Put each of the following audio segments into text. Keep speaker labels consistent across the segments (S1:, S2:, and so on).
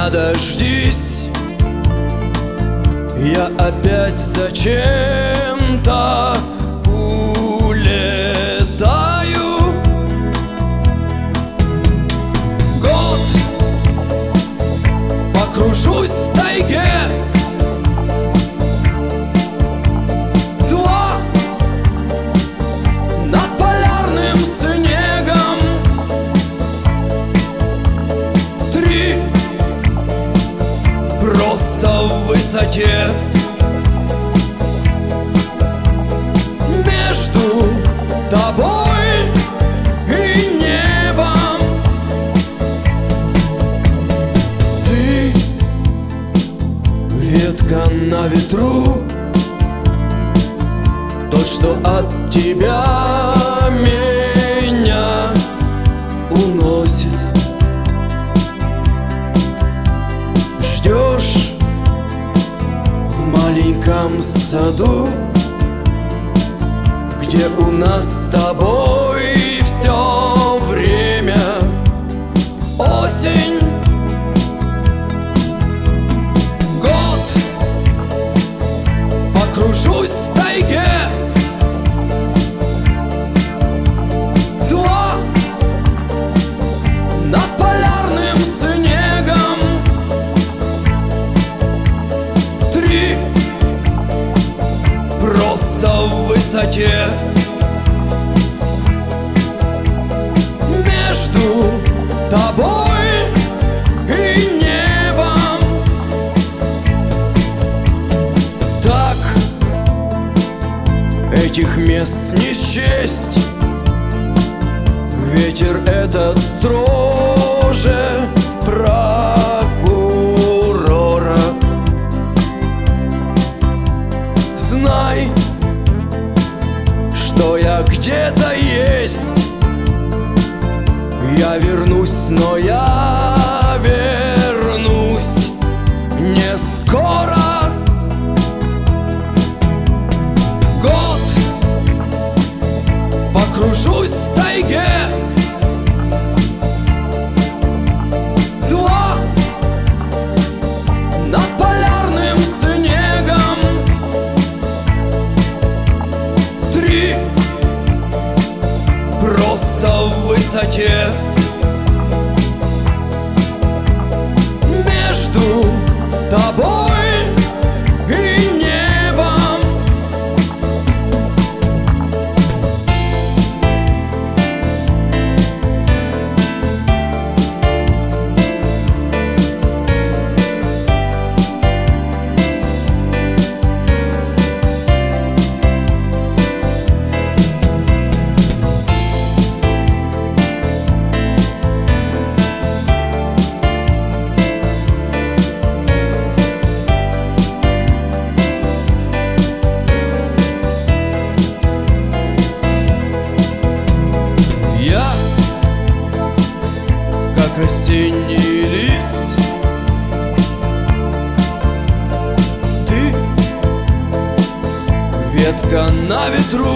S1: меня дождись, я опять зачем-то улетаю. Год покружусь в тайге, два над полярным снегом, три просто в высоте. Между тобой и небом ты ветка на ветру, то, что от тебя меня уносит. Ждешь в маленьком саду, где у нас с тобой все время осень. Год покружусь в тайге, два над полярным снегом, три просто в высоте. Между тобой и небом так этих мест не счесть. Ветер этот строже прокурора. Знай, что я где-то есть. Я вернусь, но я вернусь не скоро. Год покружусь в тайге, два над полярным снегом, три просто в высоте. Между тобой и небом осенний лист, ты ветка на ветру,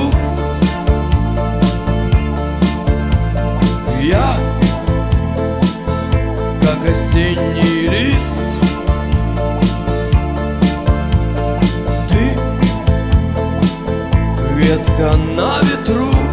S1: я как осенний лист, ты ветка на ветру.